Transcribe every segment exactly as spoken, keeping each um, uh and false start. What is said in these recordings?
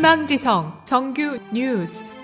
희망지성 정규 뉴스.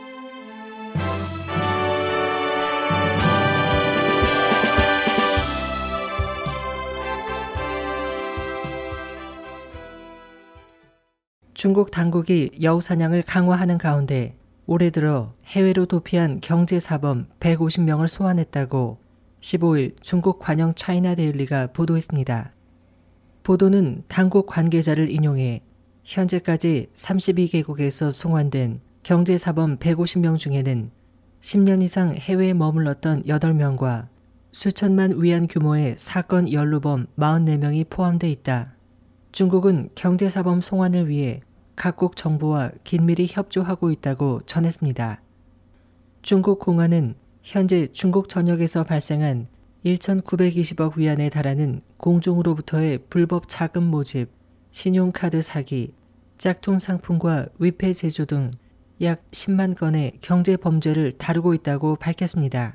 중국 당국이 여우 사냥을 강화하는 가운데 올해 들어 해외로 도피한 경제사범 백오십 명을 소환했다고 십오일 중국 관영 차이나 데일리가 보도했습니다. 보도는 당국 관계자를 인용해 현재까지 삼십이 개국에서 송환된 경제사범 백오십 명 중에는 십 년 이상 해외에 머물렀던 여덟 명과 수천만 위안 규모의 사건 연루범 사십사 명이 포함돼 있다. 중국은 경제사범 송환을 위해 각국 정부와 긴밀히 협조하고 있다고 전했습니다. 중국 공안은 현재 중국 전역에서 발생한 천구백이십억 위안에 달하는 공중으로부터의 불법 자금 모집, 신용카드 사기, 짝퉁 상품과 위패 제조 등 약 십만 건의 경제 범죄를 다루고 있다고 밝혔습니다.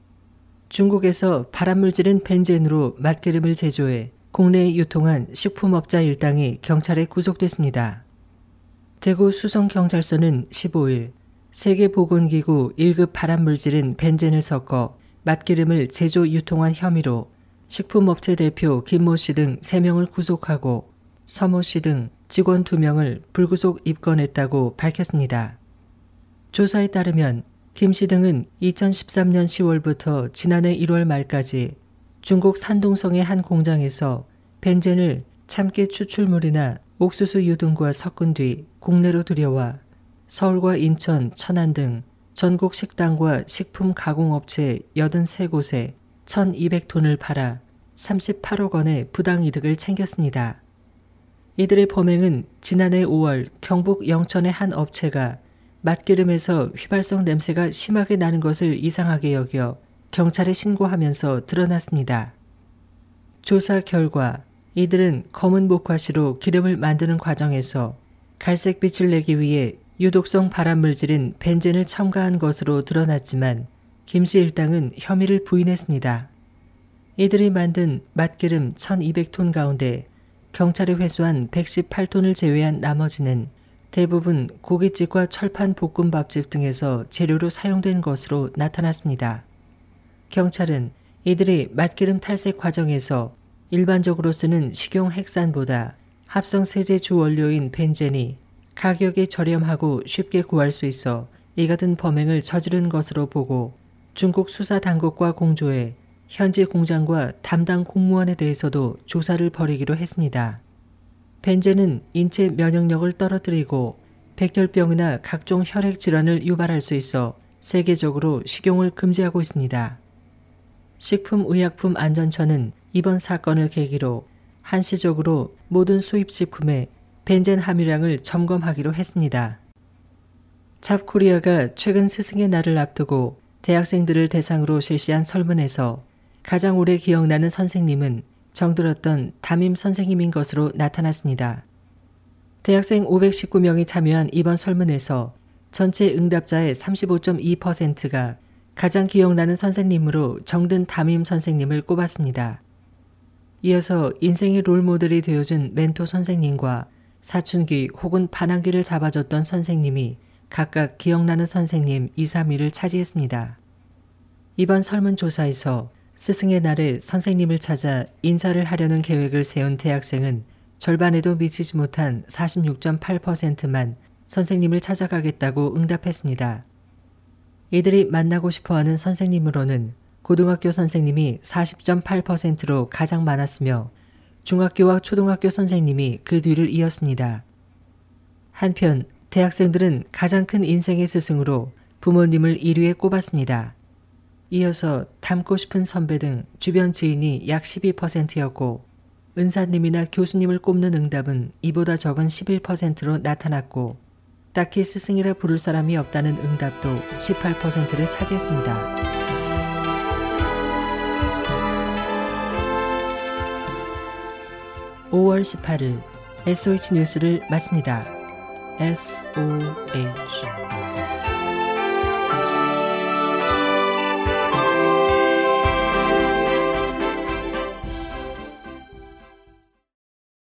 중국에서 발암물질인 벤젠으로 맛기름을 제조해 국내에 유통한 식품업자 일당이 경찰에 구속됐습니다. 대구 수성경찰서는 십오일 세계보건기구 일 급 발암물질인 벤젠을 섞어 맛기름을 제조 유통한 혐의로 식품업체 대표 김모 씨 등 세 명을 구속하고 서모 씨 등 직원 두 명을 불구속 입건했다고 밝혔습니다. 조사에 따르면 김 씨 등은 이천십삼 년 시월부터 지난해 일월 말까지 중국 산둥성의 한 공장에서 벤젠을 참깨 추출물이나 옥수수유 등과 섞은 뒤 국내로 들여와 서울과 인천, 천안 등 전국 식당과 식품 가공업체 팔십삼 곳에 천이백 톤을 팔아 삼십팔억 원의 부당이득을 챙겼습니다. 이들의 범행은 지난해 오월 경북 영천의 한 업체가 맛기름에서 휘발성 냄새가 심하게 나는 것을 이상하게 여겨 경찰에 신고하면서 드러났습니다. 조사 결과 이들은 검은 목화시로 기름을 만드는 과정에서 갈색빛을 내기 위해 유독성 발암물질인 벤젠을 첨가한 것으로 드러났지만 김 씨 일당은 혐의를 부인했습니다. 이들이 만든 맛기름 천이백 톤 가운데 경찰이 회수한 백십팔 톤을 제외한 나머지는 대부분 고깃집과 철판 볶음밥집 등에서 재료로 사용된 것으로 나타났습니다. 경찰은 이들이 맛기름 탈색 과정에서 일반적으로 쓰는 식용 핵산보다 합성 세제 주 원료인 벤젠이 가격이 저렴하고 쉽게 구할 수 있어 이 같은 범행을 저지른 것으로 보고 중국 수사 당국과 공조해 현지 공장과 담당 공무원에 대해서도 조사를 벌이기로 했습니다. 벤젠은 인체 면역력을 떨어뜨리고 백혈병이나 각종 혈액 질환을 유발할 수 있어 세계적으로 식용을 금지하고 있습니다. 식품의약품안전처는 이번 사건을 계기로 한시적으로 모든 수입식품에 벤젠 함유량을 점검하기로 했습니다. 잡코리아가 최근 스승의 날을 앞두고 대학생들을 대상으로 실시한 설문에서 가장 오래 기억나는 선생님은 정들었던 담임 선생님인 것으로 나타났습니다. 대학생 오백십구 명이 참여한 이번 설문에서 전체 응답자의 삼십오 점 이 퍼센트가 가장 기억나는 선생님으로 정든 담임 선생님을 꼽았습니다. 이어서 인생의 롤모델이 되어준 멘토 선생님과 사춘기 혹은 반항기를 잡아줬던 선생님이 각각 기억나는 선생님 이, 삼 위를 차지했습니다. 이번 설문조사에서 스승의 날에 선생님을 찾아 인사를 하려는 계획을 세운 대학생은 절반에도 미치지 못한 사십육 점 팔 퍼센트만 선생님을 찾아가겠다고 응답했습니다. 이들이 만나고 싶어하는 선생님으로는 고등학교 선생님이 사십 점 팔 퍼센트로 가장 많았으며 중학교와 초등학교 선생님이 그 뒤를 이었습니다. 한편 대학생들은 가장 큰 인생의 스승으로 부모님을 일 위에 꼽았습니다. 이어서 닮고 싶은 선배 등 주변 지인이 약 십이 퍼센트였고 은사님이나 교수님을 꼽는 응답은 이보다 적은 십일 퍼센트로 나타났고 딱히 스승이라 부를 사람이 없다는 응답도 십팔 퍼센트를 차지했습니다. 오월 십팔일 에스오에이치 뉴스를 마칩니다. 에스오에이치